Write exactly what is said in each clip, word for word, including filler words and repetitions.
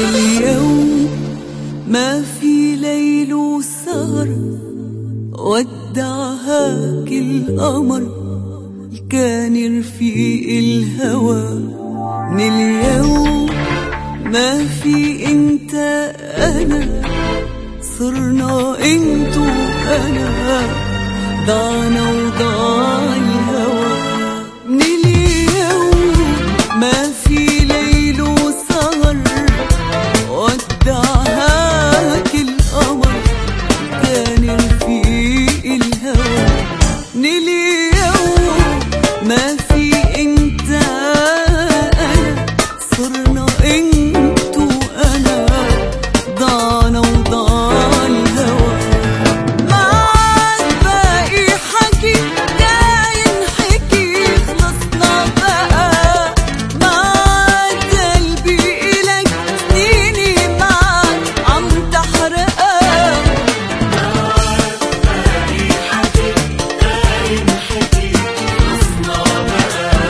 اليوم ما في ليل وسهر، ودعهاك القمر كان يرفيق الهوى. من اليوم ما في انت انا، صرنا انت وانا، ضاعنا وضاع الهوى. من اليوم ما في ليل وسهر، ودعهاك القمر كان يرفيق الهوى. من اليوم ما في انت انا، صرنا انت وانا، ضاعنا وضاع الهوى. معاك باقي حكي لا ينحكي، خلصنا بقى. معاك قلبي إلك، سنيني معاك عم تحرقها. معاك باقي حكي لا ينحكي، خلصنا بقى.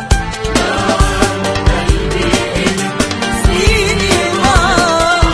معاك قلبي إلك، سنيني معاك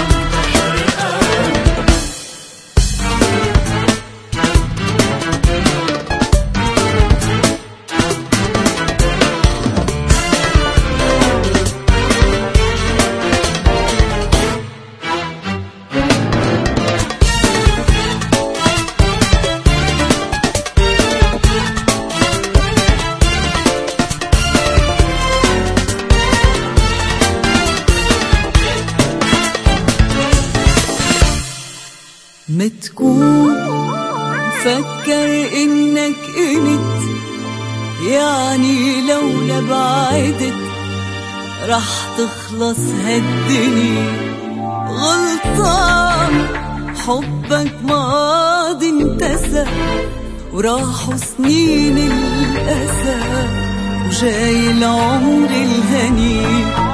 ما تكون مفكر انك قمت، يعني لولا بعدت رح تخلص هالدنيا. غلطان، حبك ماضي انتسى، وراحوا سنين الأسى، وجاي العمر الهني.